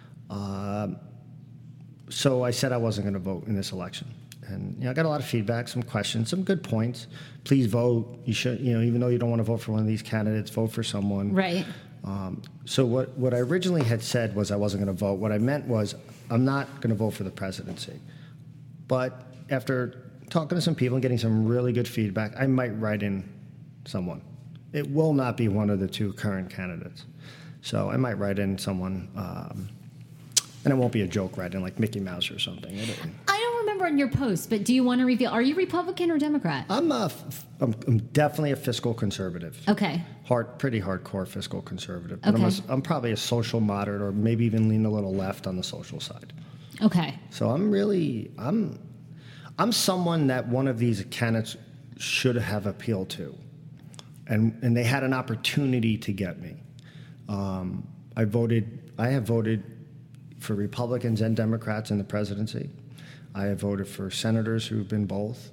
So I said I wasn't going to vote in this election, and I got a lot of feedback, some questions, some good points. Please vote. You should, even though you don't want to vote for one of these candidates, vote for someone. Right. So what I originally had said was I wasn't going to vote. What I meant was I'm not going to vote for the presidency. But after talking to some people and getting some really good feedback, I might write in someone. It will not be one of the two current candidates. So I might write in someone, and it won't be a joke write in like Mickey Mouse or something. I don't remember on your post, but do you want to reveal? Are you Republican or Democrat? I'm definitely a fiscal conservative. Okay. Pretty hardcore fiscal conservative. But Okay. I'm probably a social moderate, or maybe even lean a little left on the social side. Okay. So I'm someone that one of these candidates should have appealed to, and they had an opportunity to get me. I have voted for Republicans and Democrats in the presidency. I have voted for senators who've been both.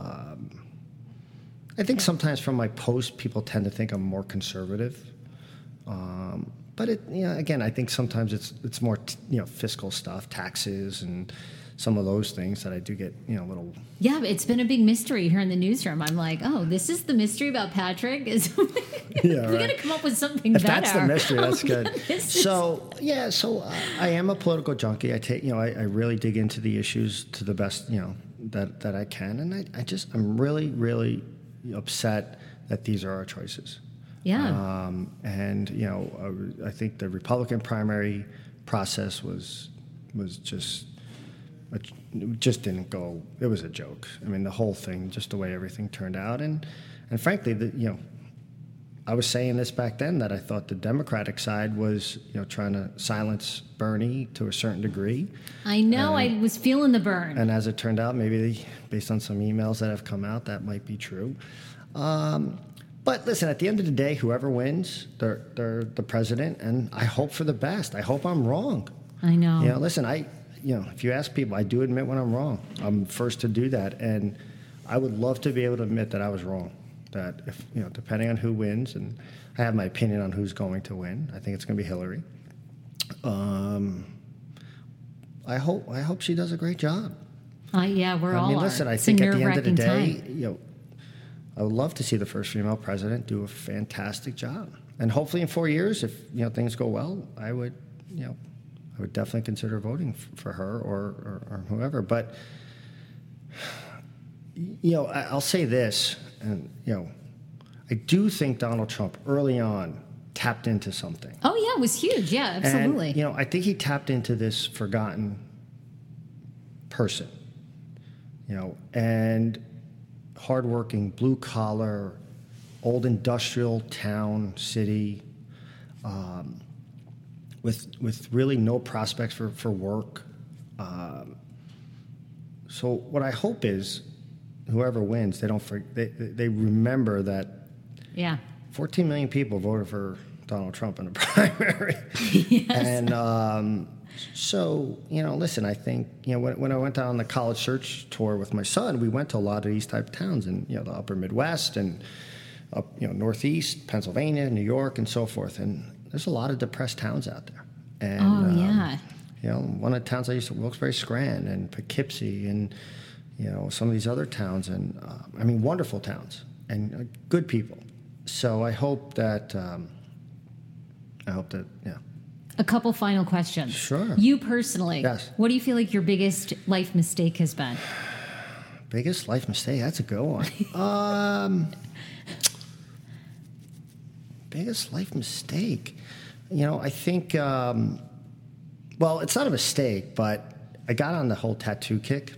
I think sometimes from my post, people tend to think I'm more conservative. But again, I think sometimes it's more fiscal stuff, taxes, and some of those things that I do get a little. Yeah, it's been a big mystery here in the newsroom. I'm like, oh, this is the mystery about Patrick. We got to come up with something if better. That's the mystery. That's good. So I am a political junkie. I really dig into the issues to the best that I can, and I'm really, really upset that these are our choices. Yeah. I think the Republican primary process was just it just didn't go. It was a joke. I mean, the whole thing, just the way everything turned out, and frankly, I was saying this back then that I thought the Democratic side was trying to silence Bernie to a certain degree. I know. I was feeling the burn. And as it turned out, maybe based on some emails that have come out, that might be true. But listen, at the end of the day, whoever wins, they're the president, and I hope for the best. I hope I'm wrong. I know. Listen, if you ask people, I do admit when I'm wrong. I'm first to do that, and I would love to be able to admit that I was wrong. That if depending on who wins, and I have my opinion on who's going to win. I think it's going to be Hillary. I hope she does a great job. We're all. Listen, I it's think a at the end of the day, time. I would love to see the first female president do a fantastic job. And hopefully in 4 years, if things go well, I would definitely consider voting for her or whoever. But I'll say this, and I do think Donald Trump early on tapped into something. Oh yeah, it was huge. Yeah, absolutely. And, I think he tapped into this forgotten person, and hardworking, blue collar, old industrial town, city, with really no prospects for work. So what I hope is, whoever wins, they remember that. Yeah. 14 million people voted for Donald Trump in the primary. Yes. And so, listen, I think, when I went on the college search tour with my son, we went to a lot of these type of towns in, the upper Midwest and up, Northeast, Pennsylvania, New York, and so forth. And there's a lot of depressed towns out there. And, one of the towns I used to, Wilkes-Barre, Scranton, and Poughkeepsie, and, some of these other towns, and, wonderful towns, and good people. So I hope that, A couple final questions. Sure. You personally, yes. What do you feel like your biggest life mistake has been? Biggest life mistake? That's a good one. Biggest life mistake? I think, well, it's not a mistake, but I got on the whole tattoo kick.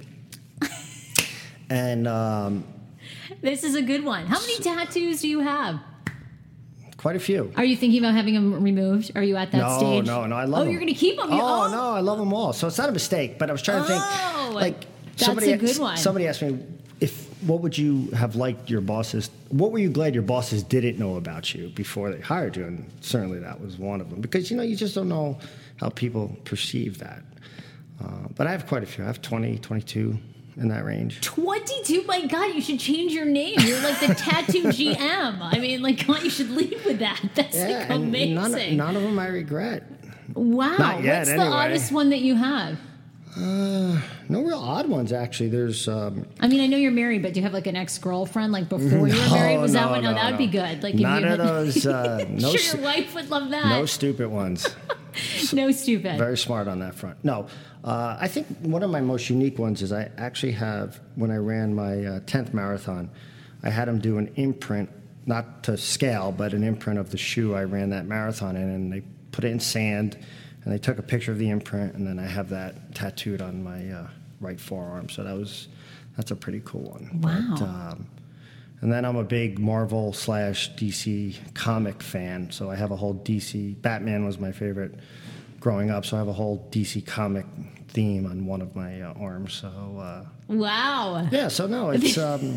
And this is a good one. How many tattoos do you have? Quite a few. Are you thinking about having them removed? Are you at that stage? No, I love them. Oh, you're going to keep them? No, I love them all. So it's not a mistake, but I was trying to think. That's a good one. Somebody asked me, what would you have liked your bosses, what were you glad your bosses didn't know about you before they hired you? And certainly that was one of them. Because, you just don't know how people perceive that. But I have quite a few. I have 20, 22. In that range. 22? My God, you should change your name. You're like the tattoo GM. I mean, God, you should lead with that. That's amazing. None of them I regret. Wow. Not yet, What's anyway. the oddest one that you have? No real odd ones, actually. There's. I know you're married, but do you have an ex-girlfriend before you were married? Was that one? No, that would be good. None of those. No, sure, your wife would love that. No stupid ones. No stupid. Very smart on that front. No, I think one of my most unique ones is I actually have, when I ran my 10th marathon, I had them do an imprint, not to scale, but an imprint of the shoe I ran that marathon in, and they put it in sand, and they took a picture of the imprint, and then I have that tattooed on my right forearm. So that's a pretty cool one. Wow. But, and then I'm a big Marvel / DC comic fan, so I have a whole DC. Batman was my favorite growing up, so I have a whole DC comic theme on one of my arms. So wow. Yeah. So no, it's.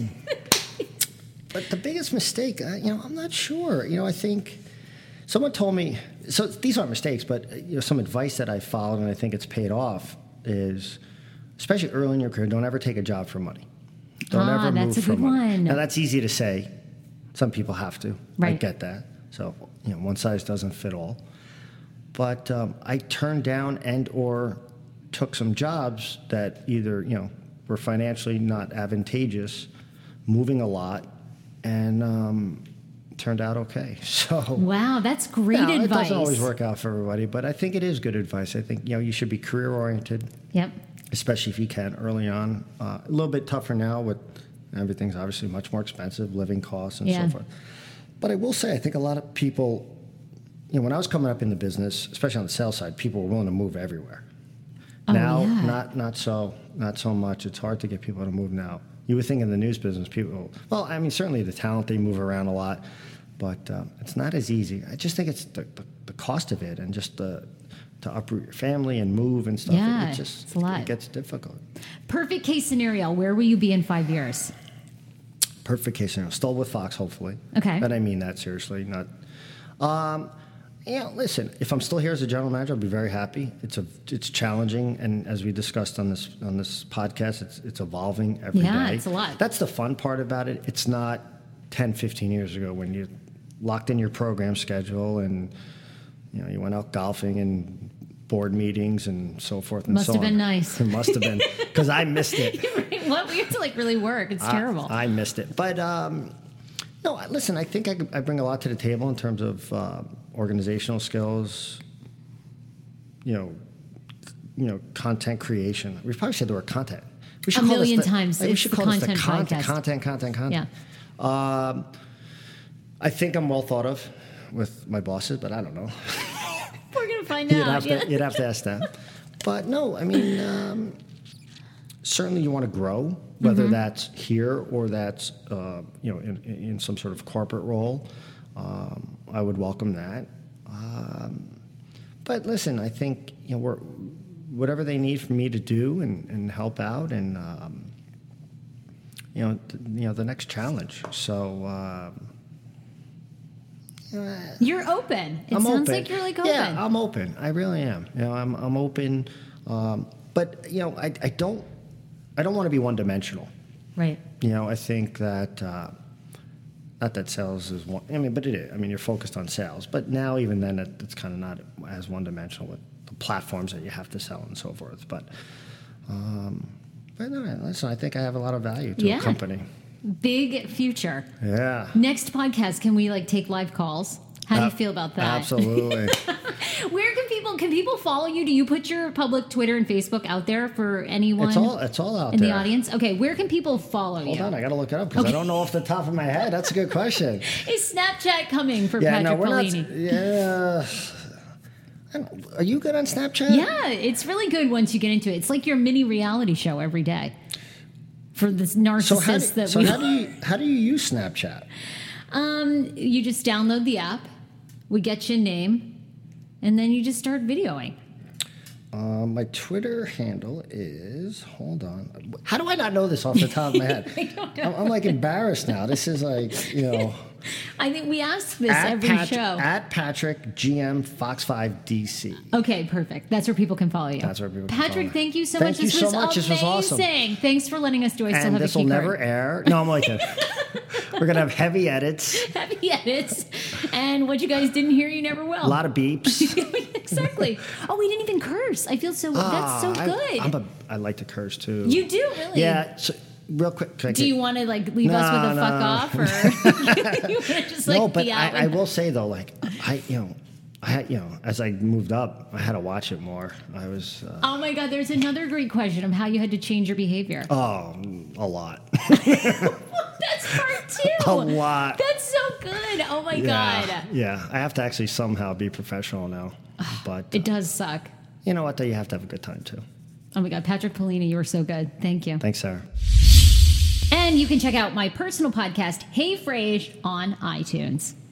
But the biggest mistake, I'm not sure. I think someone told me. So these aren't mistakes, but some advice that I followed and I think it's paid off is, especially early in your career, don't ever take a job for money. Don't ever move for money. One. Now that's easy to say. Some people have to. Right. I get that. So one size doesn't fit all. But I turned down or took some jobs that either were financially not advantageous, moving a lot, and turned out okay. So wow, that's great advice. It doesn't always work out for everybody, but I think it is good advice. I think you should be career oriented. Yep. Especially if you can early on. A little bit tougher now with everything's obviously much more expensive, living costs and so forth. But I will say, I think a lot of people, when I was coming up in the business, especially on the sales side, people were willing to move everywhere. Now, not so much. It's hard to get people to move now. You would think in the news business, people, certainly the talent, they move around a lot, but it's not as easy. I just think it's the cost of it and just to uproot your family and move and stuff. Yeah, it's a lot. It gets difficult. Perfect case scenario, where will you be in 5 years? Perfect case scenario. Still with Fox, hopefully. Okay. And I mean that seriously. Not. Listen. If I'm still here as a general manager, I'll be very happy. It's challenging, and as we discussed on this podcast, it's evolving every day. Yeah, it's a lot. That's the fun part about it. It's not 10, 15 years ago when you locked in your program schedule and you went out golfing and board meetings and so forth and must so have on. been nice. It must have been, because I missed it. What? We have to really work. It's terrible. I missed it. But, No, listen, I think I bring a lot to the table in terms of organizational skills, content creation. We probably said the word content. We should A call this million times. We It's should the call this the content podcast. content. Yeah. I think I'm well thought of with my bosses, but I don't know. We're going to find out. You'd have to ask them. But no, I mean, certainly you want to grow, whether that's here or that's in some sort of corporate role. I would welcome that. But listen, I think whatever they need for me to do and help out, and the next challenge. So. You're open. It I'm sounds open. like you're like open. Yeah, I'm open. I really am. I'm open. But I don't want to be one dimensional. Right. I think that not that sales is one. I mean, but it is. I mean, you're focused on sales. But now, even then, it's kind of not as one dimensional with the platforms that you have to sell and so forth. But no, listen, I think I have a lot of value to a company. Big future. Yeah. Next podcast, can we take live calls? How do you feel about that? Absolutely. Where can people follow you? Do you put your public Twitter and Facebook out there for anyone? It's all out in there. the audience. Okay, where can people follow you? Hold on, I got to look it up because I don't know off the top of my head. That's a good question. Is Snapchat coming for Patrick Polini? Are you good on Snapchat? Yeah, it's really good once you get into it. It's like your mini reality show every day for this narcissist How do you use Snapchat? You just download the app. We get you a name, and then you just start videoing. My Twitter handle is, hold on. How do I not know this off the top of my head? I don't know. I'm embarrassed now. This is I think we ask this every show. At Patrick GM Fox 5 DC. Okay, perfect. That's where people can follow you. That's where people can Patrick, follow me. thank you so Thank much. you This so was much. amazing. This was awesome. Thanks for letting us do it. And this will never air. No, I'm like we're going to have heavy edits. Heavy edits. And what you guys didn't hear, you never will. A lot of beeps. Exactly. Oh, we didn't even curse. I feel so, that's so good. I like to curse too. You do, really? Yeah. So, real quick. Do you want to leave us with a fuck off? Or you want to just no, but be out? I will say though, as I moved up, I had to watch it more. I was. Oh my God! There's another great question of how you had to change your behavior. Oh, a lot. That's part two. A lot. That's so good. Oh my God. Yeah, I have to actually somehow be professional now. But it does suck. You know what? Though you have to have a good time too. Oh my God, Patrick Polini, you were so good. Thank you. Thanks, Sarah. And you can check out my personal podcast, Hey Frage, on iTunes.